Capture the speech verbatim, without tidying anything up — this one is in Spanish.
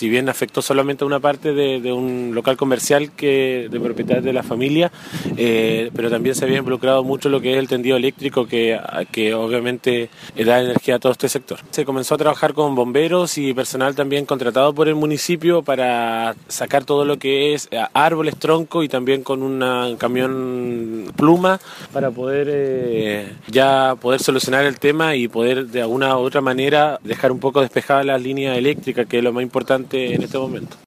si bien afectó solamente a una parte de, de un local comercial que de propiedad de la familia, eh, pero también se había involucrado mucho lo que es el tendido eléctrico que, que obviamente da energía a todo este sector. Se comenzó a trabajar con bomberos y personal también contratado por el municipio para sacar todo lo que es árboles, troncos y también con un camión pluma para poder eh, ya poder solucionar el tema y poder de alguna u otra manera dejar un poco despejadas las líneas eléctricas, que es lo más importante en este momento.